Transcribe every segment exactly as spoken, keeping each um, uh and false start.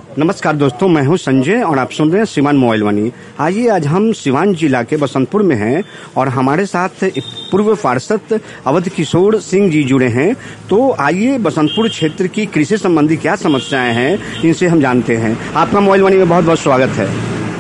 नमस्कार दोस्तों, मैं हूं संजय और आप सुन रहे हैं सिवान मोबाइल वाणी। आइए, आज हम सिवान जिला के बसंतपुर में हैं और हमारे साथ पूर्व पार्षद अवध किशोर सिंह जी जुड़े हैं। तो आइए, बसंतपुर क्षेत्र की कृषि संबंधी क्या समस्याएं हैं इनसे हम जानते हैं। आपका मोबाइल वाणी में बहुत बहुत स्वागत है।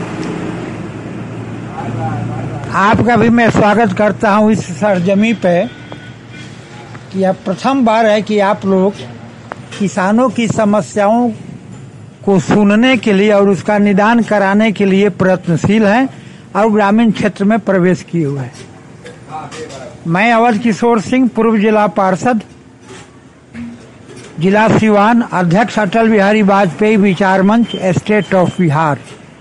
आपका भी मैं स्वागत करता हूं इस सरजमी पे कि अब प्रथम बार है कि आप लोग किसानों की समस्याओं को सुनने के लिए और उसका निदान कराने के लिए प्रयत्नशील हैं और ग्रामीण क्षेत्र में प्रवेश किए हुए हैं। मैं अवध किशोर सिंह, पूर्व जिला पार्षद, जिला सिवान, अध्यक्ष अटल बिहारी वाजपेयी विचार मंच, स्टेट ऑफ बिहार।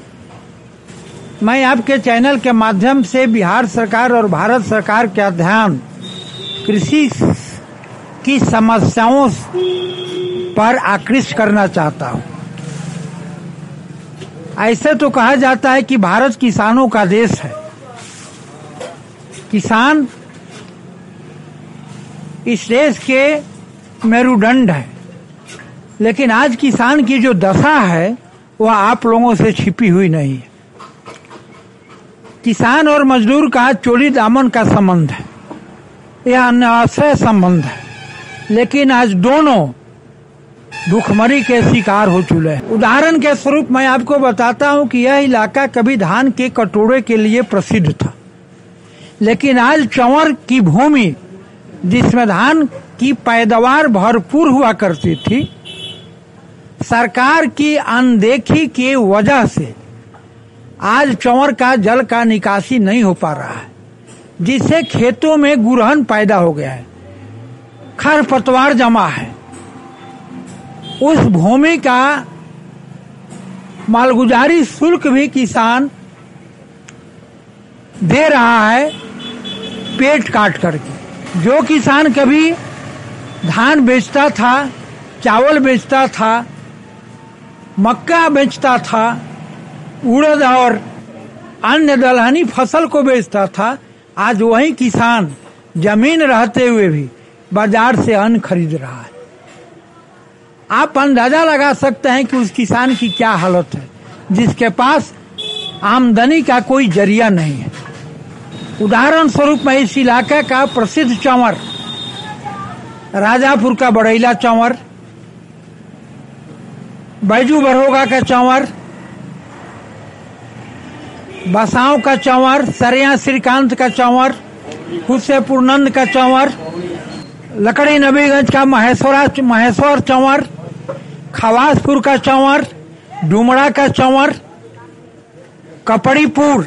मैं आपके चैनल के माध्यम से बिहार सरकार और भारत सरकार का ध्यान कृषि की समस्याओं पर आकृष्ट करना चाहता हूं। ऐसे तो कहा जाता है कि भारत किसानों का देश है। किसान इस देश के मेरुदंड है, लेकिन आज किसान की जो दशा है वह आप लोगों से छिपी हुई नहीं है। किसान और मजदूर का चोली दामन का संबंध है, यह अनाश्रय संबंध है, लेकिन आज दोनों भूखमरी के शिकार हो चुके हैं। उदाहरण के स्वरूप मैं आपको बताता हूं कि यह इलाका कभी धान के कटोरे के लिए प्रसिद्ध था, लेकिन आज चंवर की भूमि जिसमें धान की पैदावार भरपूर हुआ करती थी, सरकार की अनदेखी की वजह से आज चंवर का जल का निकासी नहीं हो पा रहा है, जिससे खेतों में गुड़हन पैदा हो गया है, खरपतवार जमा है। उस भूमि का मालगुजारी शुल्क भी किसान दे रहा है पेट काट करके। जो किसान कभी धान बेचता था, चावल बेचता था, मक्का बेचता था, उड़द और अन्य दलहनी फसल को बेचता था, आज वही किसान जमीन रहते हुए भी बाजार से अन्न खरीद रहा है। आप अंदाजा लगा सकते हैं कि उस किसान की क्या हालत है, जिसके पास आमदनी का कोई जरिया नहीं है। उदाहरण स्वरूप मैं इस इलाके का प्रसिद्ध चंवर, राजापुर का बड़ैला चंवर, बैजू बरहोगा का चंवर, बसाव का चंवर, सरिया श्रीकांत का चंवर, हुसैपुर नंद का चंवर, लकड़ी नबीगंज का महेश्वरा महेश्वर चंवर, खवासपुर का चंवर, डुमरा का चंवर, कपड़ीपुर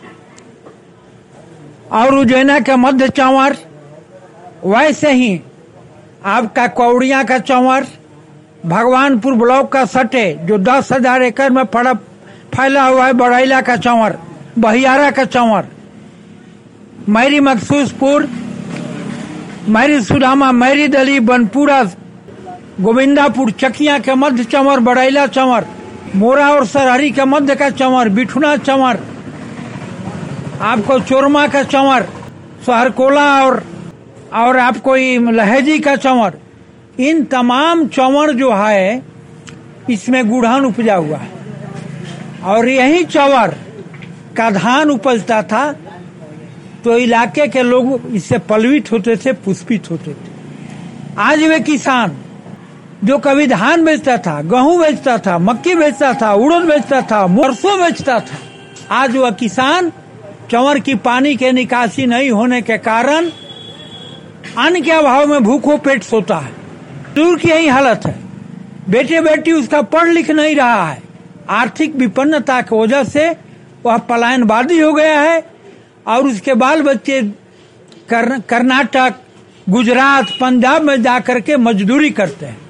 और उज्जैना के मध्य चंवर, वैसे ही आपका कौड़िया का चंवर, भगवानपुर ब्लॉक का सटे जो दस हजार एकड़ में पड़ा फैला हुआ है, बड़ैला का चंवर, बहियारा का चंवर, मैरी मखसूसपुर, मैरी सुदामा, मैरी दली, बनपुरा, गोविंदापुर, चकिया के मध्य चंवर, बड़ैला चंवर, मोरा और सरहरी के मध्य का चंवर, बिठुना चंवर, आपको चोरमा का चंवर, सहरकोला और और आपको लहेजी का चंवर। इन तमाम चंवर जो है इसमें गुड़हन उपजा हुआ है और यही चंवर का धान उपजता था, तो इलाके के लोग इससे पलवित होते थे, पुष्पित होते थे। आज वे किसान जो कभी धान बेचता था, गेहूं बेचता था, मक्की बेचता था, उड़द बेचता था, सरसों बेचता था, आज वह किसान चंवर की पानी के निकासी नहीं होने के कारण अन्न के अभाव में भूखों पेट सोता है। दूर की यही हालत है। बेटे बेटी उसका पढ़ लिख नहीं रहा है, आर्थिक विपन्नता की वजह से वह पलायनवादी हो गया है और उसके बाल बच्चे कर्नाटक, गुजरात, पंजाब में जाकर के मजदूरी करते हैं।